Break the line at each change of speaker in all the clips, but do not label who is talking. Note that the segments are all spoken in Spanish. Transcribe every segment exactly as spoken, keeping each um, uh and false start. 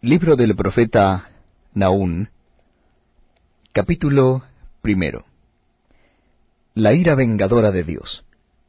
Libro del profeta Nahum, capítulo primero. La ira vengadora de Dios.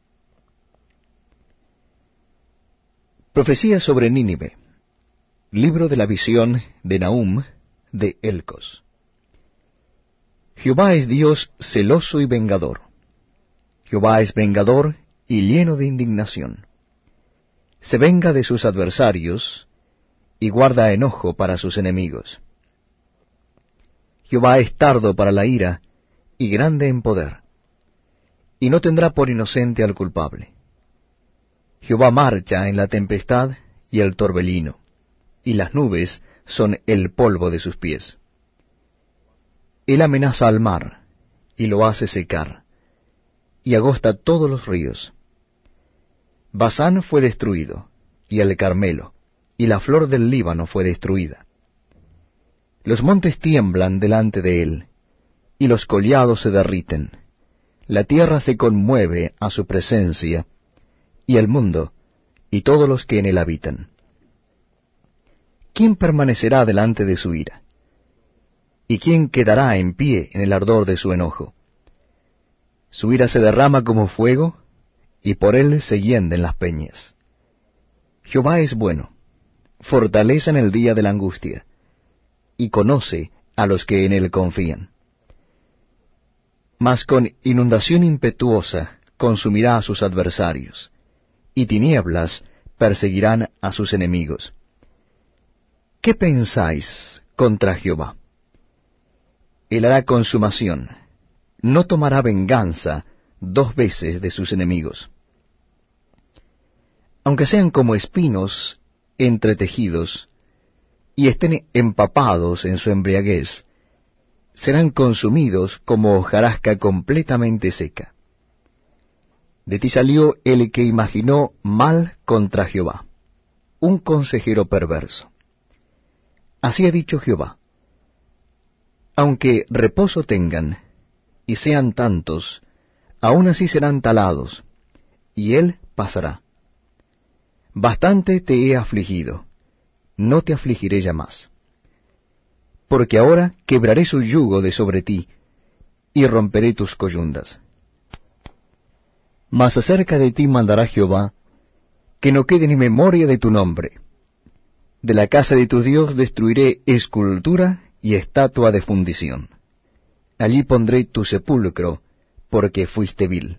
Profecía sobre Nínive. Libro de la visión de Nahum de Elcos. Jehová es Dios celoso y vengador. Jehová es vengador y lleno de indignación. Se venga de sus adversarios y guarda enojo para sus enemigos. Jehová es tardo para la ira y grande en poder, y no tendrá por inocente al culpable. Jehová marcha en la tempestad y el torbellino, y las nubes son el polvo de sus pies. Él amenaza al mar, y lo hace secar, y agosta todos los ríos. Basán fue destruido, y el Carmelo, y la flor del Líbano fue destruida. Los montes tiemblan delante de él, y los collados se derriten. La tierra se conmueve a su presencia, y el mundo, y todos los que en él habitan. ¿Quién permanecerá delante de su ira? ¿Y quién quedará en pie en el ardor de su enojo? Su ira se derrama como fuego, y por él se hienden las peñas. Jehová es bueno, fortaleza en el día de la angustia, y conoce a los que en él confían. Mas con inundación impetuosa consumirá a sus adversarios, y tinieblas perseguirán a sus enemigos. ¿Qué pensáis contra Jehová? Él hará consumación, no tomará venganza dos veces de sus enemigos. Aunque sean como espinos entretejidos, y estén empapados en su embriaguez, serán consumidos como hojarasca completamente seca. De ti salió el que imaginó mal contra Jehová, un consejero perverso. Así ha dicho Jehová: aunque reposo tengan, y sean tantos, aun así serán talados, y él pasará. Bastante te he afligido, no te afligiré ya más. Porque ahora quebraré su yugo de sobre ti, y romperé tus coyundas. Mas acerca de ti mandará Jehová, que no quede ni memoria de tu nombre. De la casa de tu Dios destruiré escultura y estatua de fundición. Allí pondré tu sepulcro, porque fuiste vil.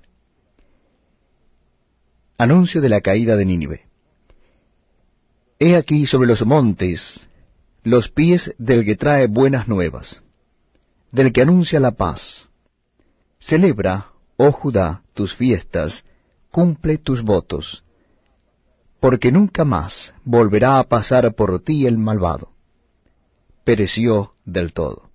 Anuncio de la caída de Nínive. He aquí sobre los montes los pies del que trae buenas nuevas, del que anuncia la paz. Celebra, oh Judá, tus fiestas, cumple tus votos, porque nunca más volverá a pasar por ti el malvado. Pereció del todo.